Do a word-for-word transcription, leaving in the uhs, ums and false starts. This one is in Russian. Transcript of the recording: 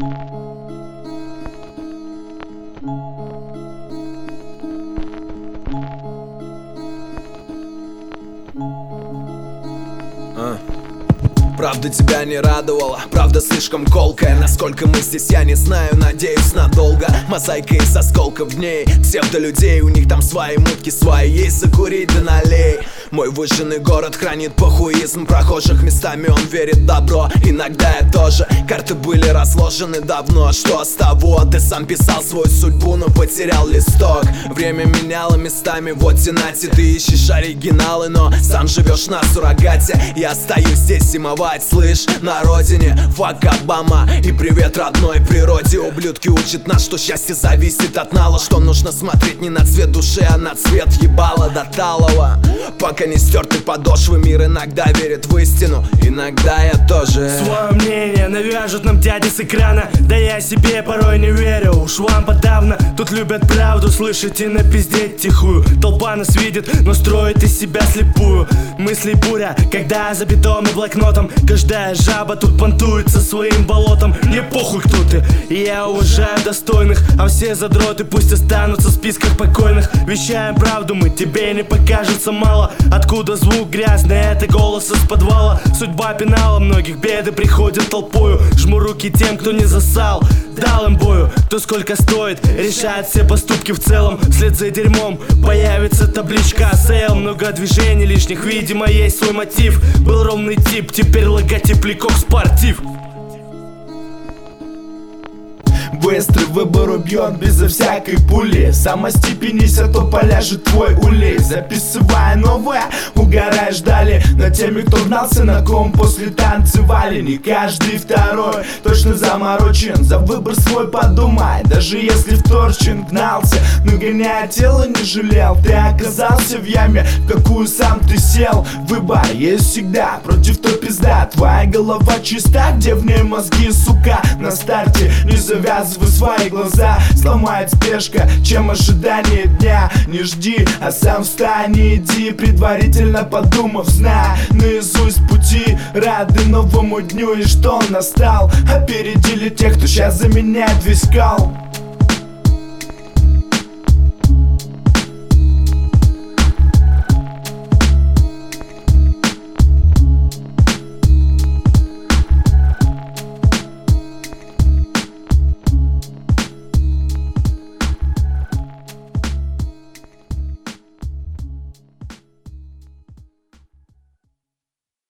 А. Правда тебя не радовала, правда слишком колкая. Насколько мы здесь, я не знаю, надеюсь надолго. Мозаика из осколков дней, псевдолюдей. У них там свои мутки, свои есть, закурить да налей. Мой выжженный город хранит похуизм прохожих, местами он верит в добро, иногда я тоже. Карты были разложены давно, что с того? Ты сам писал свою судьбу, но потерял листок. Время меняло местами, вот тенате. Ты ищешь оригиналы, но сам живешь на суррогате. Я остаюсь здесь зимовать, слышь, на родине. Фак Обама и привет родной природе. Ублюдки учат нас, что счастье зависит от нала, что нужно смотреть не на цвет души, а на цвет ебала до талого. Пока не стерты подошвы, мир иногда верит в истину, иногда я тоже. Свое мнение навяжут нам дяди с экрана, да я себе порой не верю, уж вам подавно. Тут любят правду слышать и напиздеть тихую. Толпа нас видит, но строит из себя слепую. Мысли буря, когда за бетон и блокнотом каждая жаба тут понтуется своим болотом. Мне похуй, кто ты, и я уважаю достойных, а все задроты пусть останутся в списках покойных. Вещаем правду мы, тебе не покажется мало. Откуда звук грязный, это голос из подвала. Судьба пенала многих, беды приходят толпою. Жму руки тем, кто не засал, дал им бою. Кто сколько стоит, решает все поступки в целом. Вслед за дерьмом появится табличка сейл. Много движений лишних, видимо есть свой мотив. Был ровный тип, теперь логотип Лекок Спортив. Быстрый выбор убьет безо всякой пули. Сама степенись, а то поляжет твой улей. Записывая новое, угораешь далее над теми, кто гнался на ком после танцевали. Не каждый второй точно заморочен, за выбор свой подумай. Даже если вторчин гнался, но гоняя тело не жалел. Ты оказался в яме, в какую сам ты сел. Выбор есть всегда, против то пизда. Твоя голова чиста, где в ней мозги, сука. На старте не завязывай свои глаза, сломает спешка, чем ожидание дня. Не жди, а сам встань и иди, предварительно подумав, зная наизусть пути. Рады новому дню и что он настал. Опередили тех, кто сейчас заменяет весь кал.